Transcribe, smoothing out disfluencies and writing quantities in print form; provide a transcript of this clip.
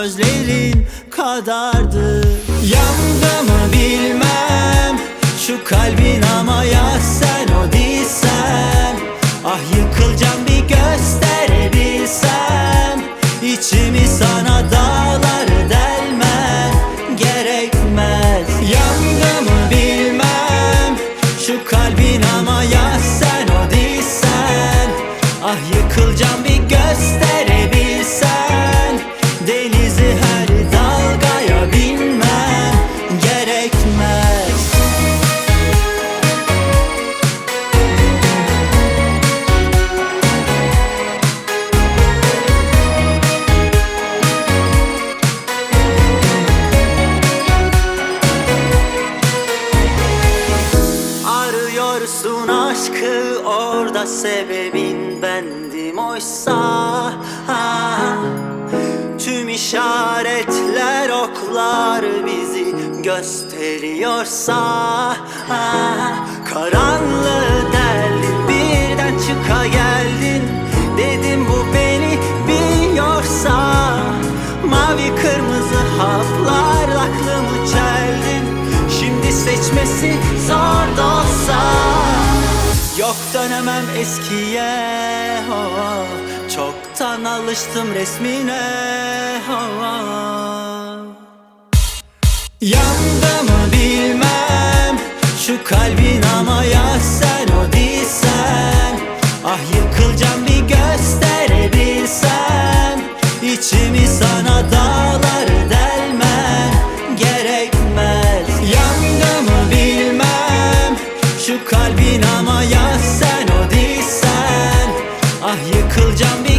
gözlerin kadardı. Yandı mı bilmem şu kalbin ama ya sen o değilsen. Ah yıkılacağım bir gösterebilsem. İçimi sana dağları delmem gerekmez. Yandı mı bilmem şu kalbin ama ya sen o değilsen. Ah yıkılacağım bir gösterebilsen. Denizi her dalgaya binmem gerekmez. Arıyorsun aşkı, orada sebebin bendim oysa. Tüm işaretler, oklar bizi gösteriyorsa. Karanlığı deldin, birden çıka geldin. Dedim bu beni biliyorsa. Mavi kırmızı haplar aklımı çeldin. Şimdi seçmesi zor da olsa. Yok dönemem eskiye, oh. Çoktan alıştım resmine, oh. Yandı mı bilmem şu kalbin ama ya sen o değilsen. Ah yıkılacağım bir gösterebilsen. İçimi sana dağları delmem gerekmez. Yandı mı bilmem şu kalbin ama ya sen o değilsen. Ah yıkılacağım bir